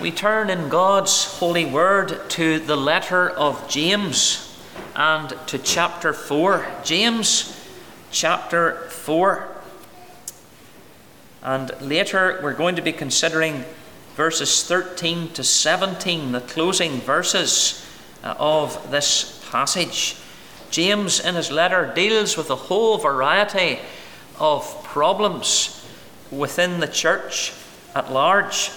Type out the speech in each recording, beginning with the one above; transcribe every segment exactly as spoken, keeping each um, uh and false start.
We turn in God's holy word to the letter of James and to chapter four. James chapter four. And later we're going to be considering verses thirteen to seventeen, the closing verses of this passage. James in his letter deals with a whole variety of problems within the church at large.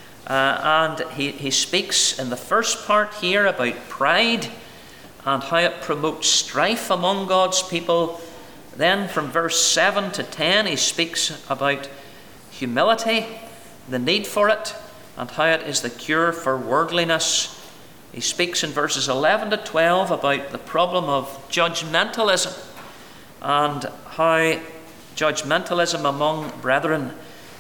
Uh, and he, he speaks in the first part here about pride and how it promotes strife among God's people. Then from verse seven to ten he speaks about humility, the need for it, and how it is the cure for worldliness. He speaks in verses eleven to twelve about the problem of judgmentalism and how judgmentalism among brethren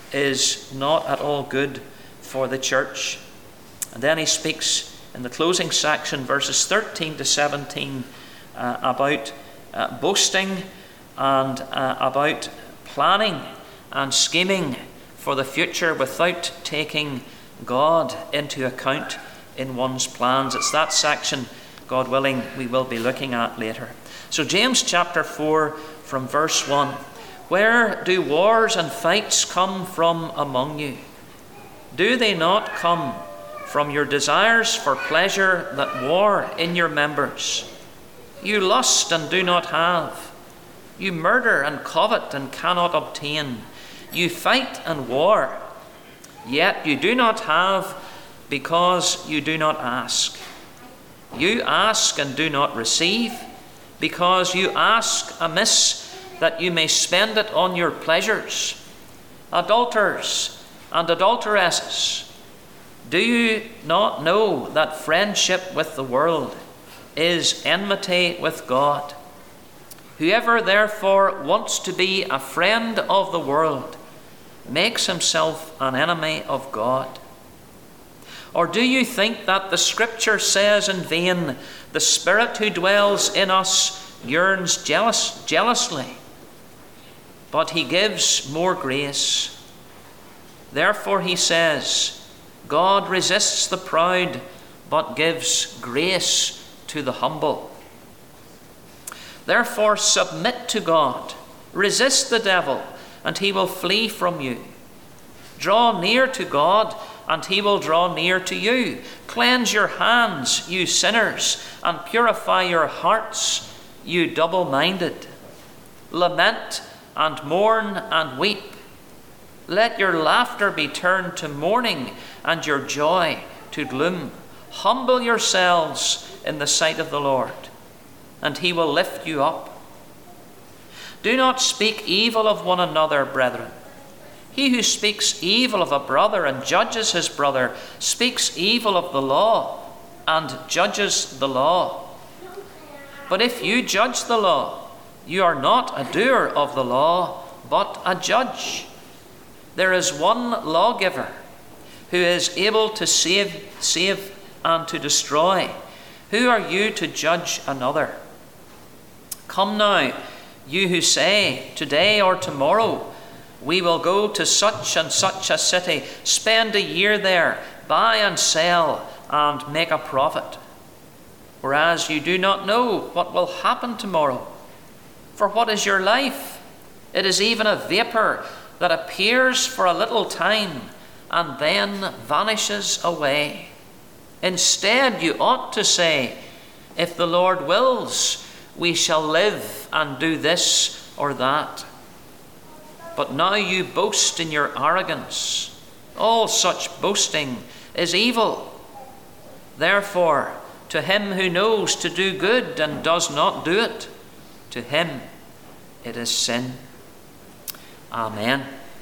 is not at all good for the church. And then he speaks in the closing section, verses thirteen to seventeen, uh, about uh, boasting and uh, about planning and scheming for the future without taking God into account in one's plans. It's that section, God willing, we will be looking at later. So James chapter four from verse one. Where do wars and fights come from among you? Do they not come from your desires for pleasure that war in your members? You lust and do not have. You murder and covet and cannot obtain. You fight and war, yet you do not have because you do not ask. You ask and do not receive because you ask amiss that you may spend it on your pleasures. Adulterers and adulteresses, do you not know that friendship with the world is enmity with God? Whoever therefore wants to be a friend of the world makes himself an enemy of God. Or do you think that the Scripture says in vain, the Spirit who dwells in us yearns jealous, jealously, but he gives more grace? Therefore he says, God resists the proud, but gives grace to the humble. Therefore submit to God, resist the devil, and he will flee from you. Draw near to God, and he will draw near to you. Cleanse your hands, you sinners, and purify your hearts, you double-minded. Lament and mourn and weep. Let your laughter be turned to mourning and your joy to gloom. Humble yourselves in the sight of the Lord, and he will lift you up. Do not speak evil of one another, brethren. He who speaks evil of a brother and judges his brother speaks evil of the law and judges the law. But if you judge the law, you are not a doer of the law, but a judge. There is one lawgiver who is able to save, save and to destroy. Who are you to judge another? Come now, you who say, today or tomorrow, we will go to such and such a city, spend a year there, buy and sell, and make a profit. Whereas you do not know what will happen tomorrow. For what is your life? It is even a vapor that appears for a little time and then vanishes away. Instead, you ought to say, if the Lord wills, we shall live and do this or that. But now you boast in your arrogance. All such boasting is evil. Therefore, to him who knows to do good and does not do it, to him it is sin. Amen.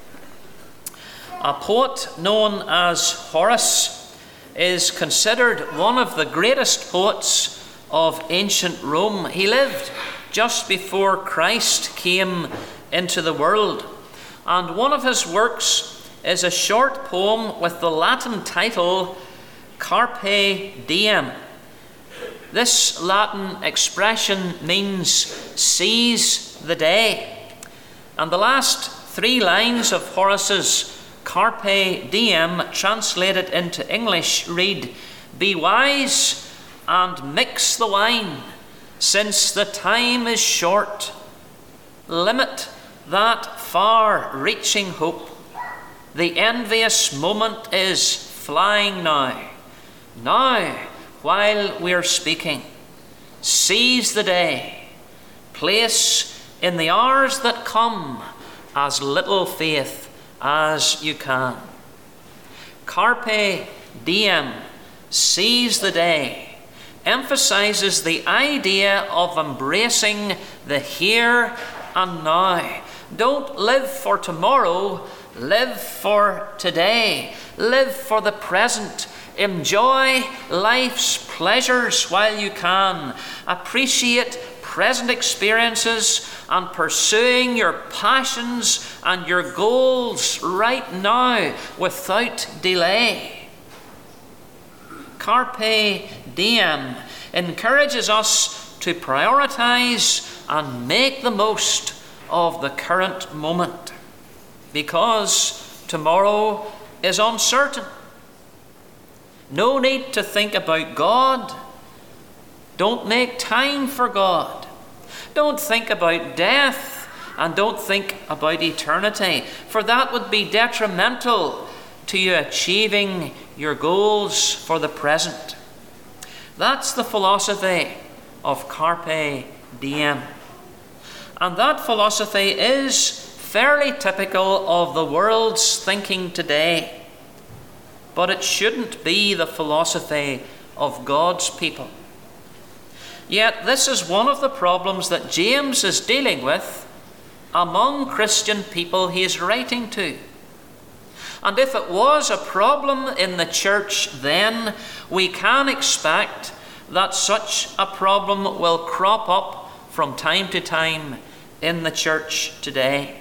A poet known as Horace is considered one of the greatest poets of ancient Rome. He lived just before Christ came into the world. And one of his works is a short poem with the Latin title Carpe Diem. This Latin expression means seize the day. And the last three lines of Horace's Carpe diem, translated into English, read, "Be wise and mix the wine, since the time is short. Limit that far-reaching hope. The envious moment is flying now. Now, while we're speaking, seize the day. Place in the hours that come as little faith as you can." Carpe diem, seize the day, emphasizes the idea of embracing the here and now. Don't live for tomorrow, live for today. Live for the present. Enjoy life's pleasures while you can. Appreciate present experiences and pursuing your passions and your goals right now without delay. Carpe diem encourages us to prioritize and make the most of the current moment, because tomorrow is uncertain. No need to think about God. Don't make time for God. Don't think about death, and don't think about eternity, for that would be detrimental to you achieving your goals for the present. That's the philosophy of Carpe diem. And that philosophy is fairly typical of the world's thinking today. But it shouldn't be the philosophy of God's people. Yet this is one of the problems that James is dealing with among Christian people he is writing to. And if it was a problem in the church then, we can expect that such a problem will crop up from time to time in the church today.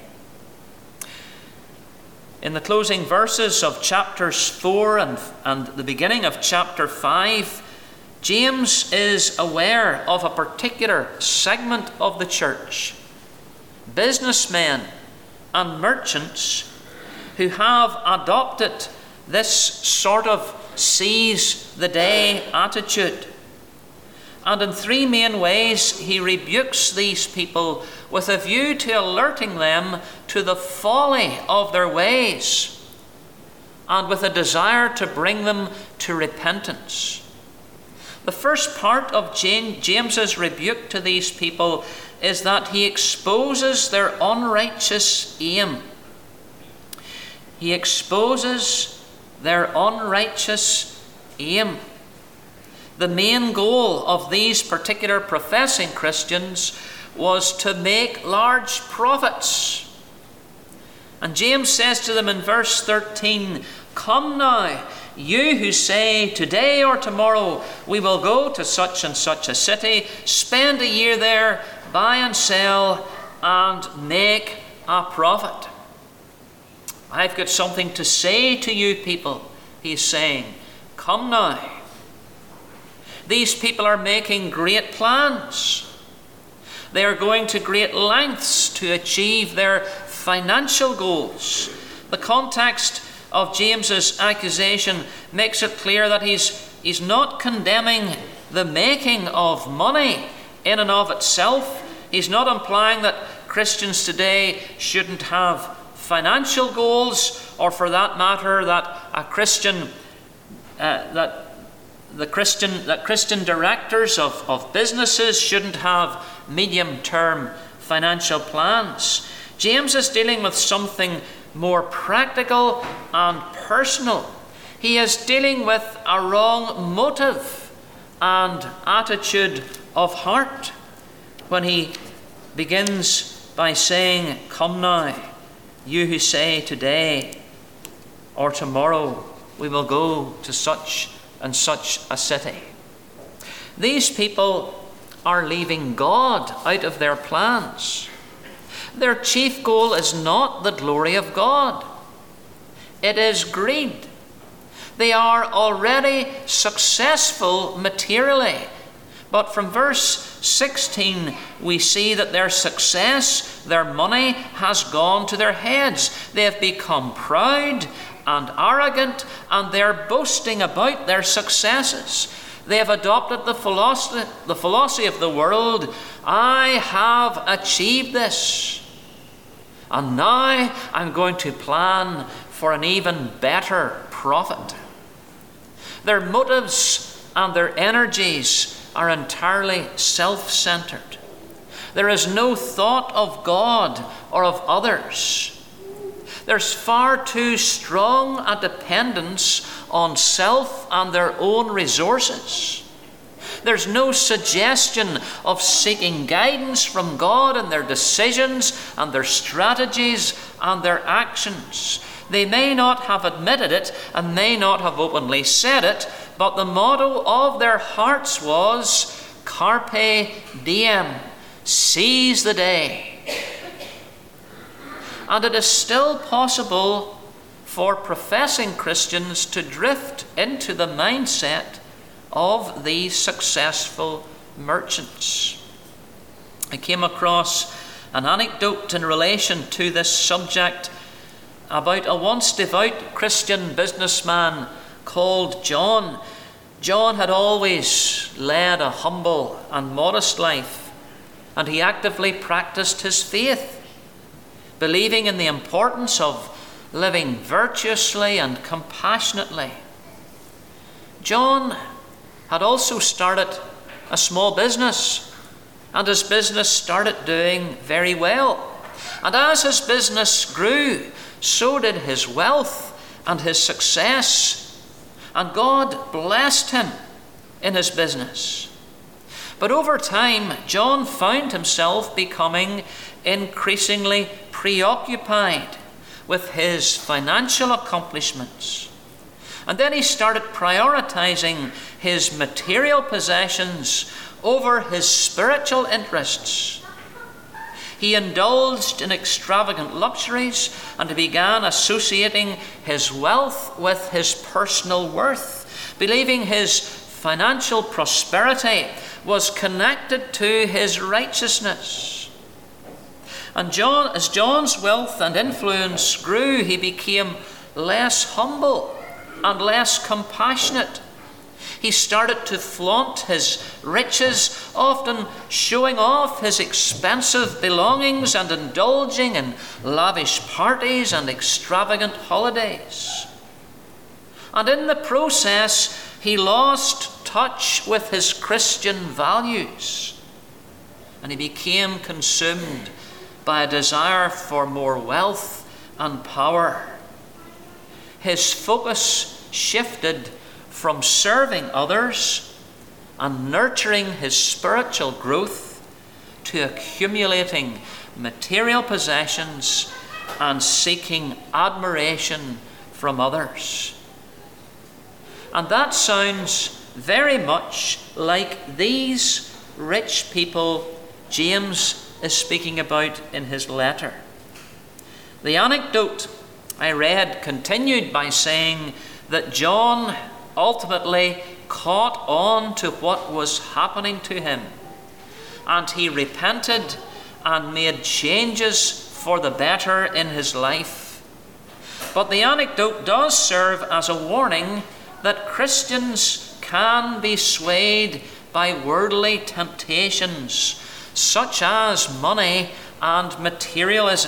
In the closing verses of chapters four and, and the beginning of chapter five, James is aware of a particular segment of the church, businessmen and merchants, who have adopted this sort of seize the day attitude. And in three main ways he rebukes these people with a view to alerting them to the folly of their ways and with a desire to bring them to repentance. The first part of James's rebuke to these people is that he exposes their unrighteous aim. He exposes their unrighteous aim. The main goal of these particular professing Christians was to make large profits. And James says to them in verse thirteen, "Come now, you who say, today or tomorrow we will go to such and such a city, spend a year there, buy and sell, and make a profit. I've got something to say to you people," he's saying. "Come now." These people are making great plans. They are going to great lengths to achieve their financial goals. The context of James's accusation makes it clear that he's, he's not condemning the making of money in and of itself. He's not implying that Christians today shouldn't have financial goals, or for that matter, that a Christian, uh, that the Christian, that Christian directors of, of businesses shouldn't have medium-term financial plans. James is dealing with something more practical and personal. He is dealing with a wrong motive and attitude of heart when he begins by saying, "Come now, you who say today or tomorrow we will go to such and such a city." These people are leaving God out of their plans. Their chief goal is not the glory of God. It is greed. They are already successful materially, But from verse sixteen, we see that their success, their money, has gone to their heads. They have become proud and arrogant, and they're boasting about their successes. They have adopted the philosophy, the philosophy of the world. I have achieved this, and now I'm going to plan for an even better profit. Their motives and their energies are entirely self-centered. There is no thought of God or of others. There's far too strong a dependence on self and their own resources. There's no suggestion of seeking guidance from God in their decisions and their strategies and their actions. They may not have admitted it and may not have openly said it, but the motto of their hearts was Carpe Diem, seize the day. And it is still possible for professing Christians to drift into the mindset of these successful merchants. I came across an anecdote in relation to this subject about a once devout Christian businessman called John. John had always led a humble and modest life, and he actively practiced his faith, believing in the importance of living virtuously and compassionately. John had also started a small business, and his business started doing very well. And as his business grew, so did his wealth and his success. And God blessed him in his business. But over time, John found himself becoming increasingly preoccupied with his financial accomplishments. And then he started prioritizing his material possessions over his spiritual interests. He indulged in extravagant luxuries, and he began associating his wealth with his personal worth, believing his financial prosperity was connected to his righteousness. And John, as John's wealth and influence grew, he became less humble and less compassionate. He started to flaunt his riches, often showing off his expensive belongings and indulging in lavish parties and extravagant holidays. And in the process, he lost touch with his Christian values, and he became consumed by a desire for more wealth and power. His focus shifted from serving others and nurturing his spiritual growth to accumulating material possessions and seeking admiration from others. And that sounds very much like these rich people James is speaking about in his letter. The anecdote I read continued by saying that John ultimately caught on to what was happening to him, and he repented and made changes for the better in his life. But the anecdote does serve as a warning that Christians can be swayed by worldly temptations such as money and materialism.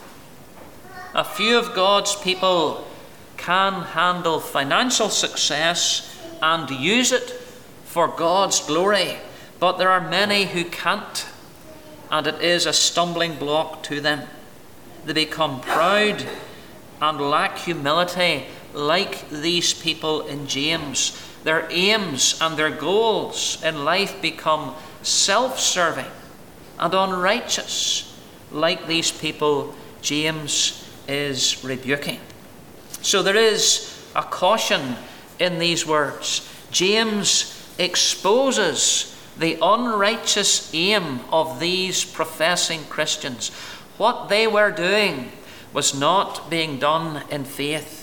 A few of God's people can handle financial success and use it for God's glory, but there are many who can't, and it is a stumbling block to them. They become proud and lack humility like these people in James. Their aims and their goals in life become self-serving and unrighteous like these people James is rebuking. So there is a caution in these words. James exposes the unrighteous aim of these professing Christians. What they were doing was not being done in faith.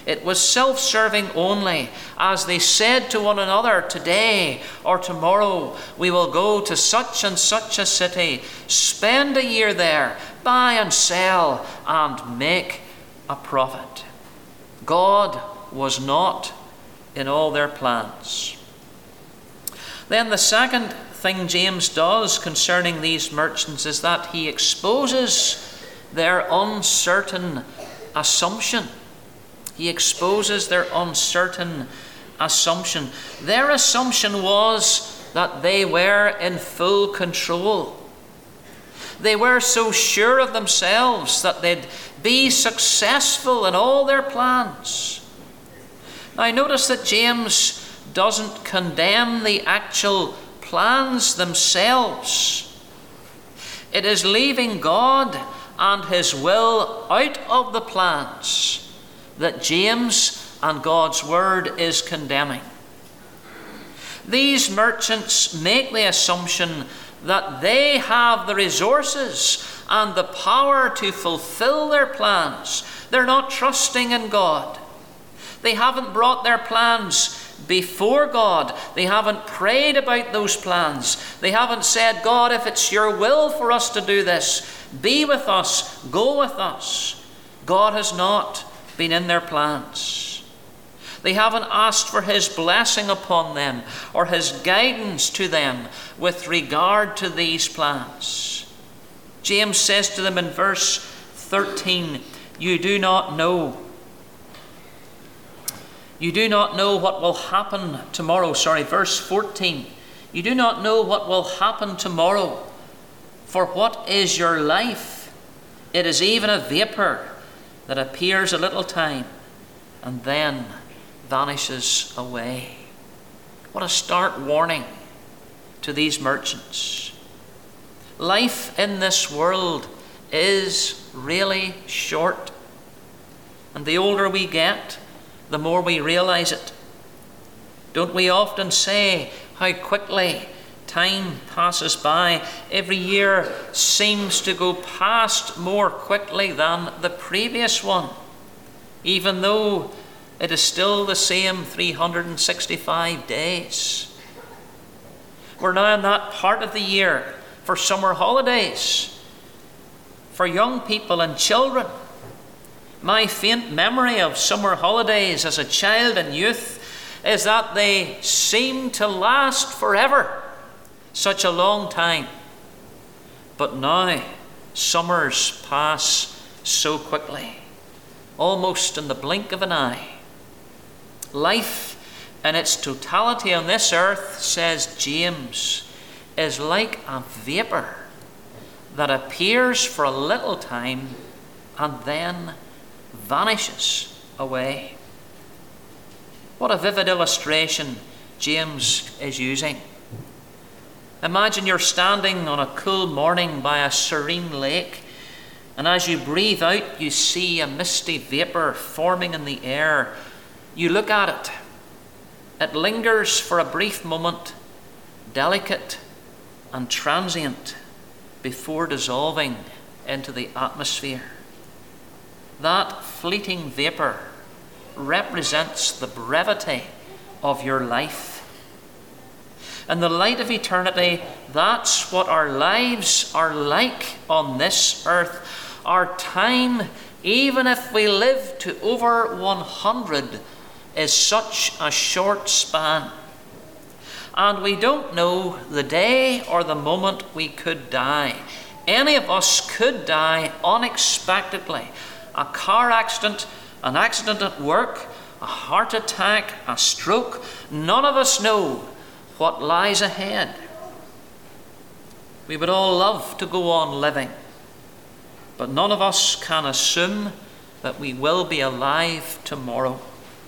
It was self-serving only, as they said to one another, today or tomorrow we will go to such and such a city, spend a year there, buy and sell, and make a profit. God was not in all their plans. Then the second thing James does concerning these merchants is that he exposes their uncertain assumption. He exposes their uncertain assumption. Their assumption was that they were in full control. They were so sure of themselves that they'd be successful in all their plans. Now notice that James doesn't condemn the actual plans themselves. It is leaving God and his will out of the plans that James and God's word is condemning. These merchants make the assumption that they have the resources and the power to fulfill their plans. They're not trusting in God. They haven't brought their plans before God. They haven't prayed about those plans. They haven't said, God, if it's your will for us to do this, be with us, go with us. God has not been in their plans. They haven't asked for his blessing upon them or his guidance to them with regard to these plans. James says to them in verse thirteen, you do not know. You do not know what will happen tomorrow. Sorry, verse fourteen. You do not know what will happen tomorrow. For what is your life? It is even a vapor that appears a little time and then vanishes away. What a stark warning to these merchants. Life in this world is really short. And the older we get, the more we realize it. Don't we often say how quickly time passes by? Every year seems to go past more quickly than the previous one, even though it is still the same three hundred sixty-five days. We're now in that part of the year for summer holidays, for young people and children. My faint memory of summer holidays as a child and youth is that they seemed to last forever, such a long time. But now, summers pass so quickly, almost in the blink of an eye. Life in its totality on this earth, says James, is like a vapor that appears for a little time and then vanishes away. What a vivid illustration James is using. Imagine you're standing on a cool morning by a serene lake, and as you breathe out, you see a misty vapor forming in the air. You look at it. It lingers for a brief moment, delicate and transient, before dissolving into the atmosphere. That fleeting vapor represents the brevity of your life. In the light of eternity, that's what our lives are like on this earth. Our time, even if we live to over one hundred, is such a short span. And we don't know the day or the moment we could die. Any of us could die unexpectedly. A car accident, an accident at work, a heart attack, a stroke. None of us know what lies ahead. We would all love to go on living, but none of us can assume that we will be alive tomorrow.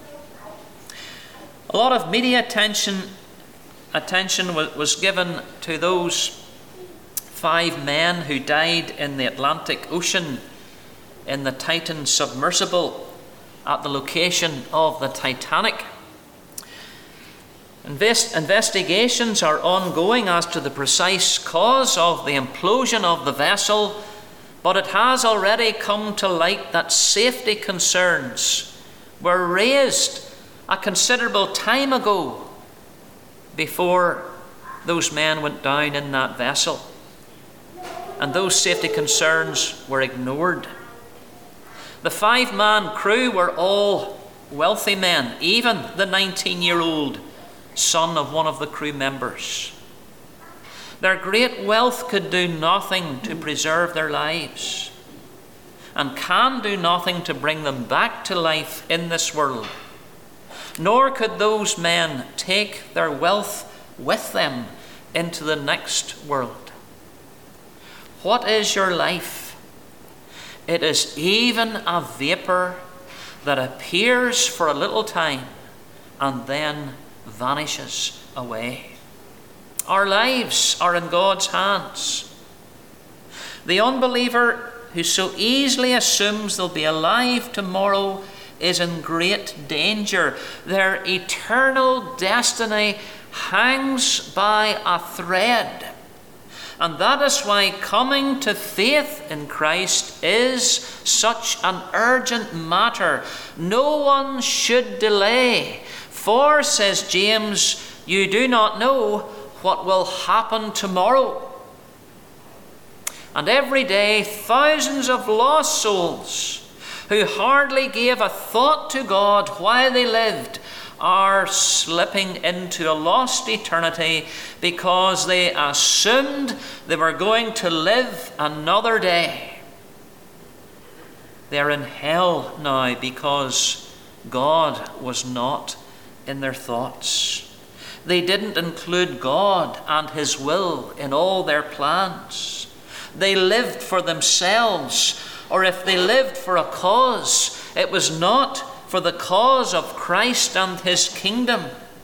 A lot of media attention attention was given to those five men who died in the Atlantic Ocean in the Titan submersible at the location of the Titanic. Invest- investigations are ongoing as to the precise cause of the implosion of the vessel, but it has already come to light that safety concerns were raised a considerable time ago before those men went down in that vessel. And those safety concerns were ignored. The five-man crew were all wealthy men, even the nineteen-year-old son of one of the crew members. Their great wealth could do nothing to preserve their lives, and can do nothing to bring them back to life in this world. Nor could those men take their wealth with them into the next world. What is your life? It is even a vapor that appears for a little time and then vanishes away. Our lives are in God's hands. The unbeliever who so easily assumes they'll be alive tomorrow is in great danger. Their eternal destiny hangs by a thread. And that is why coming to faith in Christ is such an urgent matter. No one should delay. For, says James, you do not know what will happen tomorrow. And every day, thousands of lost souls who hardly gave a thought to God while they lived are slipping into a lost eternity because they assumed they were going to live another day. They are in hell now because God was not in their thoughts. They didn't include God and His will in all their plans. They lived for themselves, or if they lived for a cause, it was not for the cause of Christ and His kingdom.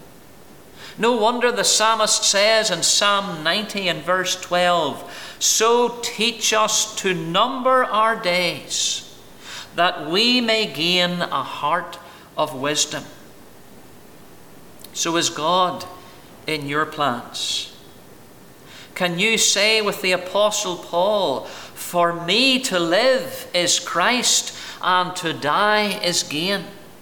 No wonder the psalmist says in Psalm ninety and verse twelve, "So teach us to number our days, that we may gain a heart of wisdom." So is God in your plans? Can you say with the Apostle Paul, "For me to live is Christ, and to die is gain"?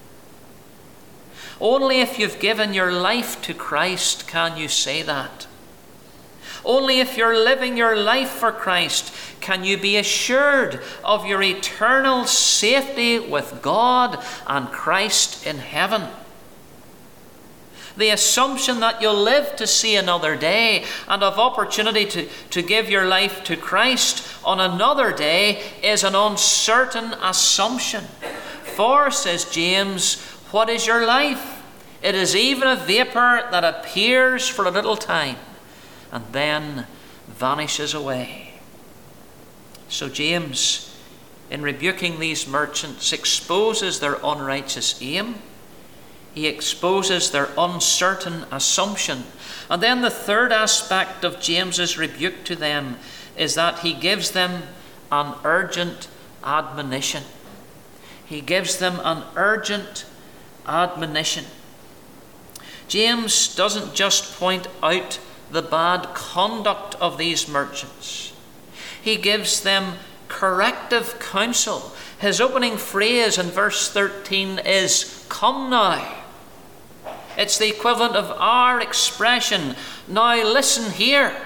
Only if you've given your life to Christ can you say that. Only if you're living your life for Christ can you be assured of your eternal safety with God and Christ in heaven. The assumption that you'll live to see another day and have opportunity to, to give your life to Christ on another day is an uncertain assumption. For, says James, what is your life? It is even a vapor that appears for a little time and then vanishes away. So James, in rebuking these merchants, exposes their unrighteous aim. He exposes their uncertain assumption. And then the third aspect of James's rebuke to them is that he gives them an urgent admonition. He gives them an urgent admonition. James doesn't just point out the bad conduct of these merchants. He gives them corrective counsel. His opening phrase in verse thirteen is, "Come now." It's the equivalent of our expression, "Now listen here."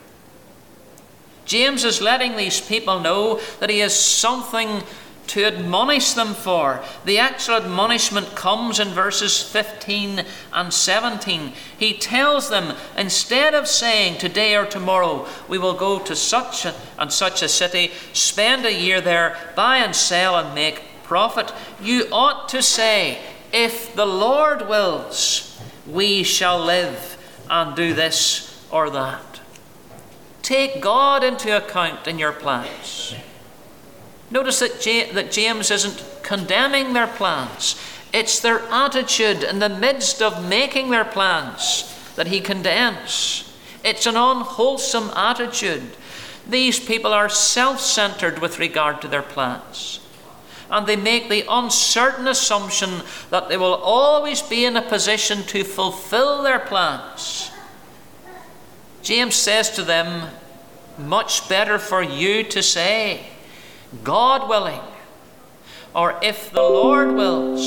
James is letting these people know that he has something to admonish them for. The actual admonishment comes in verses fifteen and seventeen. He tells them, instead of saying today or tomorrow we will go to such and such a city, spend a year there, buy and sell and make profit, you ought to say, "If the Lord wills, we shall live and do this or that." Take God into account in your plans. Notice that, J- that James isn't condemning their plans. It's their attitude in the midst of making their plans that he condemns. It's an unwholesome attitude. These people are self-centered with regard to their plans. And they make the uncertain assumption that they will always be in a position to fulfill their plans. James says to them, much better for you to say, "God willing," or "if the Lord wills,"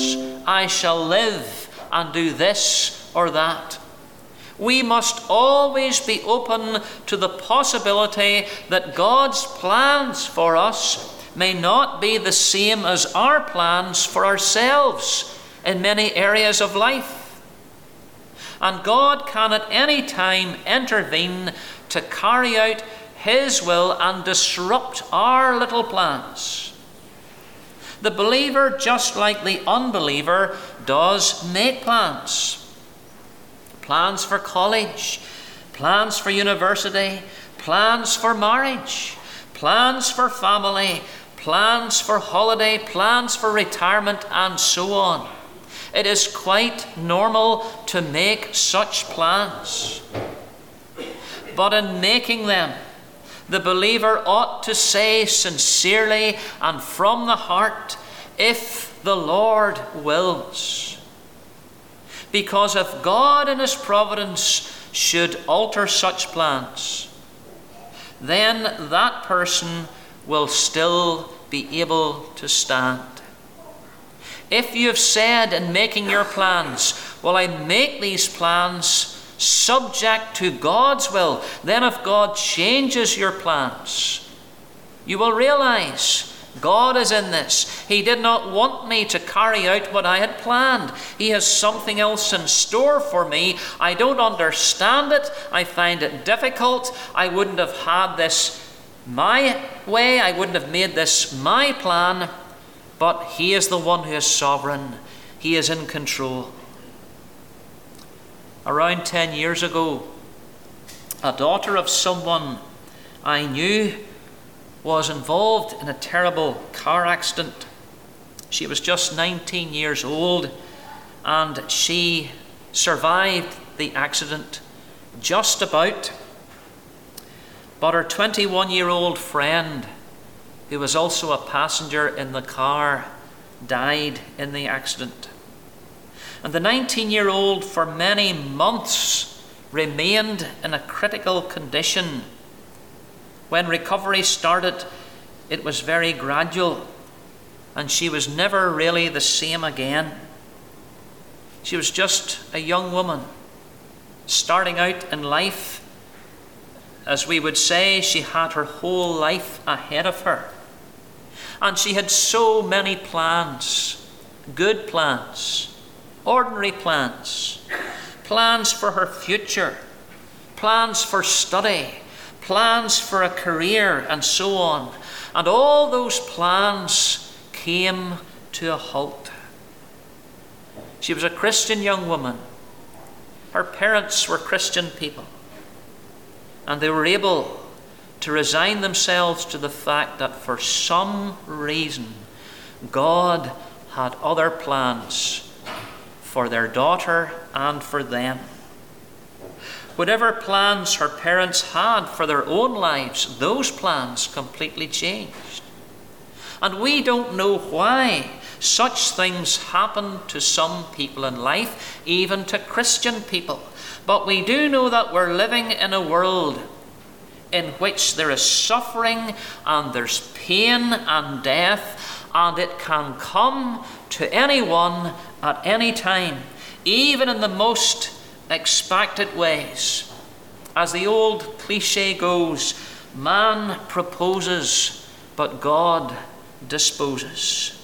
I shall live and do this or that. We must always be open to the possibility that God's plans for us may not be the same as our plans for ourselves in many areas of life. And God can at any time intervene to carry out His will and disrupt our little plans. The believer, just like the unbeliever, does make plans. Plans for college, plans for university, plans for marriage, plans for family, plans for holiday, plans for retirement, and so on. It is quite normal to make such plans. But in making them, the believer ought to say sincerely and from the heart, if the Lord wills. Because if God in His providence should alter such plans, then that person will still be able to stand. If you have said in making your plans, well, I make these plans subject to God's will, then if God changes your plans, you will realize God is in this. He did not want me to carry out what I had planned. He has something else in store for me. I don't understand it. I find it difficult. I wouldn't have had this my way. I wouldn't have made this my plan. But He is the one who is sovereign. He is in control. Around ten years ago, a daughter of someone I knew was involved in a terrible car accident. She was just nineteen years old, and she survived the accident just about. But her twenty-one-year-old friend, who was also a passenger in the car, died in the accident. And the nineteen-year-old for many months remained in a critical condition. When recovery started, it was very gradual, and she was never really the same again. She was just a young woman, starting out in life. As we would say, she had her whole life ahead of her. And she had so many plans, good plans, ordinary plans, plans for her future, plans for study, plans for a career, and so on. And all those plans came to a halt. She was a Christian young woman. Her parents were Christian people. And they were able to resign themselves to the fact that for some reason God had other plans for their daughter and for them. Whatever plans her parents had for their own lives, those plans completely changed. And we don't know why such things happen to some people in life, even to Christian people. But we do know that we're living in a world in which there is suffering and there's pain and death, and it can come to anyone at any time, even in the most expected ways. As the old cliche goes, man proposes, but God disposes.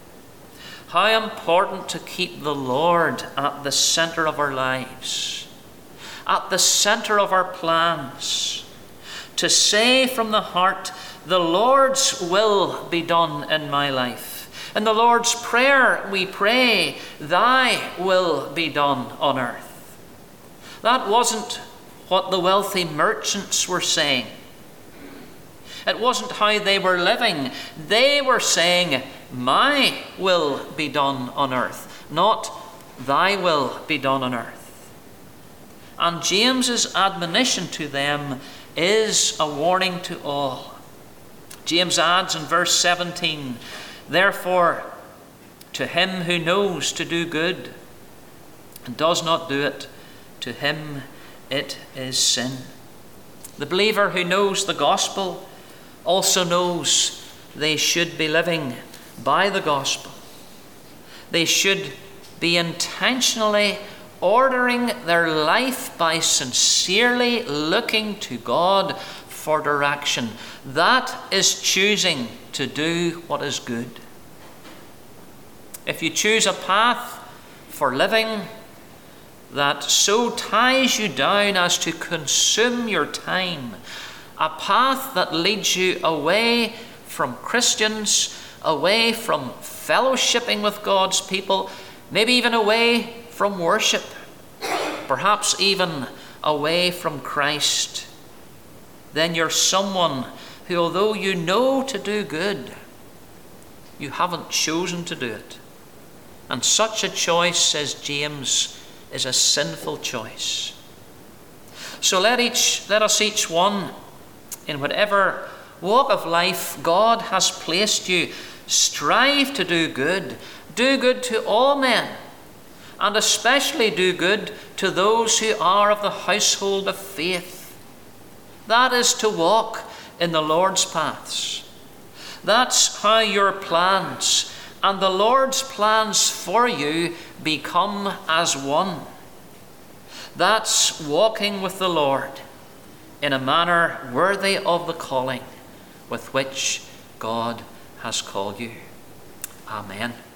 How important to keep the Lord at the center of our lives, at the center of our plans, to say from the heart, the Lord's will be done in my life. In the Lord's Prayer we pray, thy will be done on earth. That wasn't what the wealthy merchants were saying. It wasn't how they were living. They were saying, my will be done on earth, not thy will be done on earth. And James's admonition to them is a warning to all. James adds in verse seventeen, therefore, to him who knows to do good and does not do it, to him it is sin. The believer who knows the gospel also knows they should be living by the gospel. They should be intentionally ordering their life by sincerely looking to God for direction. That is choosing to do what is good. If you choose a path for living that so ties you down as to consume your time, a path that leads you away from Christians, away from fellowshipping with God's people, maybe even away from worship, perhaps even away from Christ, then you're someone who, although you know to do good, you haven't chosen to do it. And such a choice, says James, is a sinful choice. So let each, let us each one, in whatever walk of life God has placed you, strive to do good. Do good to all men, and especially do good to those who are of the household of faith. That is to walk in the Lord's paths. That's how your plans and the Lord's plans for you become as one. That's walking with the Lord in a manner worthy of the calling with which God has called you. Amen.